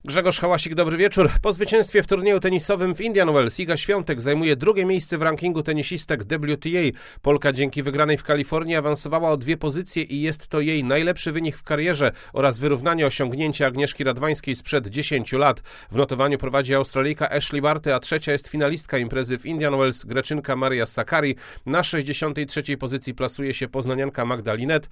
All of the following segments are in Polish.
Grzegorz Hałasik, dobry wieczór. Po zwycięstwie w turnieju tenisowym w Indian Wells Iga Świątek zajmuje drugie miejsce w rankingu tenisistek WTA. Polka dzięki wygranej w Kalifornii awansowała o 2 pozycje i jest to jej najlepszy wynik w karierze oraz wyrównanie osiągnięcia Agnieszki Radwańskiej sprzed 10 lat. W notowaniu prowadzi Australijka Ashley Barty, a trzecia jest finalistka imprezy w Indian Wells, Greczynka Maria Sakkari. Na 63. pozycji plasuje się poznanianka Magda Linette,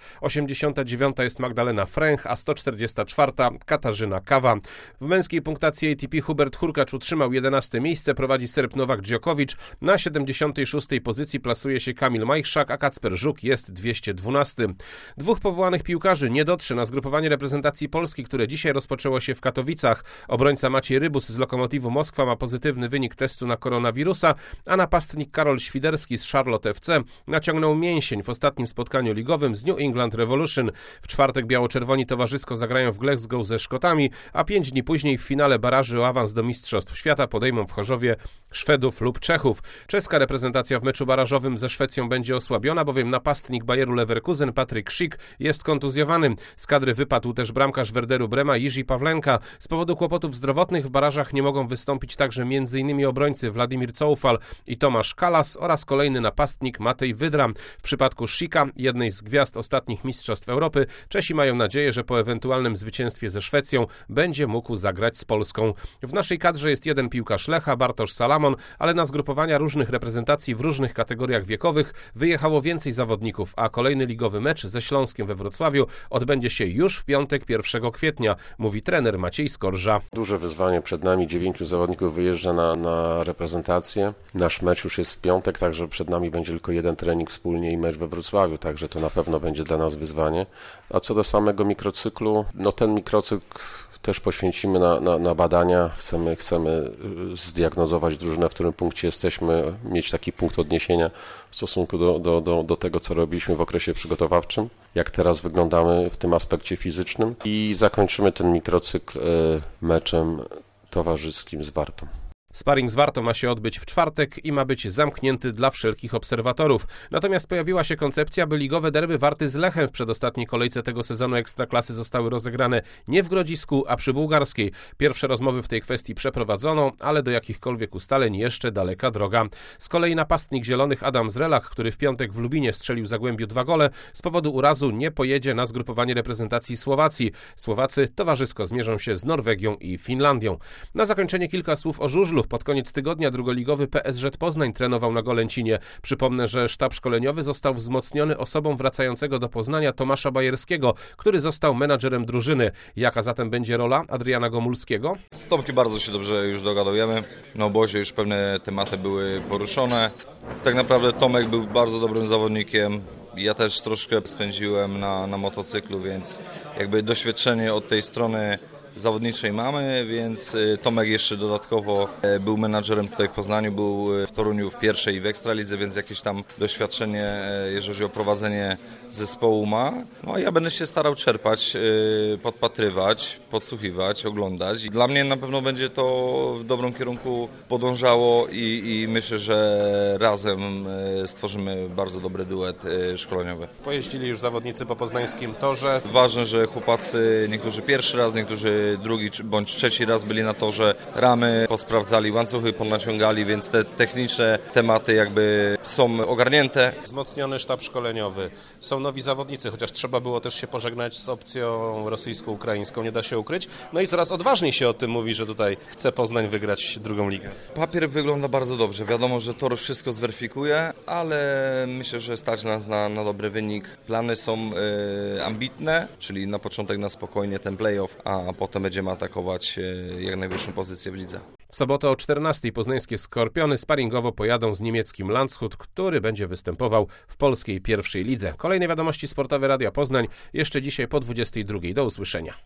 89. jest Magdalena Fręch, a 144. Katarzyna Kawa. W męskiej punktacji ATP Hubert Hurkacz utrzymał 11. miejsce, prowadzi Serb Nowak Djokovic. Na 76. pozycji plasuje się Kamil Majchrzak, a Kacper Żuk jest 212. Dwóch powołanych piłkarzy nie dotrze na zgrupowanie reprezentacji Polski, które dzisiaj rozpoczęło się w Katowicach. Obrońca Maciej Rybus z Lokomotivu Moskwa ma pozytywny wynik testu na koronawirusa, a napastnik Karol Świderski z Charlotte FC naciągnął mięsień w ostatnim spotkaniu ligowym z New England Revolution. W czwartek biało-czerwoni towarzysko zagrają w Glasgow ze Szkotami, a 5 dni później w finale baraży o awans do Mistrzostw Świata podejmą w Chorzowie Szwedów lub Czechów. Czeska reprezentacja w meczu barażowym ze Szwecją będzie osłabiona, bowiem napastnik Bayeru Leverkusen Patryk Schick jest kontuzjowany. Z kadry wypadł też bramkarz Werderu Brema Jiří Pawlenka. Z powodu kłopotów zdrowotnych w barażach nie mogą wystąpić także m.in. obrońcy Władimir Coufal i Tomasz Kalas oraz kolejny napastnik Matej Wydra. W przypadku Schicka, jednej z gwiazd ostatnich Mistrzostw Europy, Czesi mają nadzieję, że po ewentualnym zwycięstwie ze Szwecją będzie mógł zagrać z Polską. W naszej kadrze jest jeden piłkarz Lecha, Bartosz Salamon, ale na zgrupowania różnych reprezentacji w różnych kategoriach wiekowych wyjechało więcej zawodników, a kolejny ligowy mecz ze Śląskiem we Wrocławiu odbędzie się już w piątek 1 kwietnia, mówi trener Maciej Skorża. Duże wyzwanie przed nami, 9 zawodników wyjeżdża na reprezentację. Nasz mecz już jest w piątek, także przed nami będzie tylko jeden trening wspólnie i mecz we Wrocławiu, także to na pewno będzie dla nas wyzwanie. A co do samego mikrocyklu, ten mikrocykl też poświęcimy na badania. Chcemy zdiagnozować drużynę, w którym punkcie jesteśmy, mieć taki punkt odniesienia w stosunku do tego, co robiliśmy w okresie przygotowawczym, jak teraz wyglądamy w tym aspekcie fizycznym i zakończymy ten mikrocykl meczem towarzyskim z Wartą. Sparring z Wartą ma się odbyć w czwartek i ma być zamknięty dla wszelkich obserwatorów. Natomiast pojawiła się koncepcja, by ligowe derby Warty z Lechem w przedostatniej kolejce tego sezonu Ekstraklasy zostały rozegrane nie w Grodzisku, a przy Bułgarskiej. Pierwsze rozmowy w tej kwestii przeprowadzono, ale do jakichkolwiek ustaleń jeszcze daleka droga. Z kolei napastnik Zielonych Adam Zrelak, który w piątek w Lubinie strzelił Zagłębiu 2 gole, z powodu urazu nie pojedzie na zgrupowanie reprezentacji Słowacji. Słowacy towarzysko zmierzą się z Norwegią i Finlandią. Na zakończenie kilka słów o żużlu. Pod koniec tygodnia drugoligowy PSŻ Poznań trenował na Golęcinie. Przypomnę, że sztab szkoleniowy został wzmocniony osobą wracającego do Poznania Tomasza Bajerskiego, który został menadżerem drużyny. Jaka zatem będzie rola Adriana Gomulskiego? Z Tomkiem bardzo się dobrze już dogadujemy. Na obozie już pewne tematy były poruszone. Tak naprawdę Tomek był bardzo dobrym zawodnikiem. Ja też troszkę spędziłem na motocyklu, więc jakby doświadczenie od tej strony zawodniczej mamy, więc Tomek jeszcze dodatkowo był menadżerem tutaj w Poznaniu, był w Toruniu w pierwszej i w Ekstralidze, więc jakieś tam doświadczenie, jeżeli chodzi o prowadzenie zespołu ma. No a ja będę się starał czerpać, podpatrywać, podsłuchiwać, oglądać. I dla mnie na pewno będzie to w dobrym kierunku podążało i myślę, że razem stworzymy bardzo dobry duet szkoleniowy. Pojeździli już zawodnicy po poznańskim torze. Ważne, że chłopacy, niektórzy pierwszy raz, niektórzy drugi bądź trzeci raz byli na torze, ramy posprawdzali, łańcuchy ponaciągali, więc te techniczne tematy jakby są ogarnięte. Wzmocniony sztab szkoleniowy. Są nowi zawodnicy, chociaż trzeba było też się pożegnać z opcją rosyjsko-ukraińską, nie da się ukryć. No i coraz odważniej się o tym mówi, że tutaj chce Poznań wygrać drugą ligę. Papier wygląda bardzo dobrze. Wiadomo, że tor wszystko zweryfikuje, ale myślę, że stać nas na dobry wynik. Plany są ambitne, czyli na początek na spokojnie ten playoff, a potem będziemy atakować jak najwyższą pozycję w lidze. W sobotę o 14:00 poznańskie Skorpiony sparingowo pojadą z niemieckim Landshut, który będzie występował w polskiej pierwszej lidze. Kolejne wiadomości sportowe Radia Poznań jeszcze dzisiaj po 22:00. Do usłyszenia.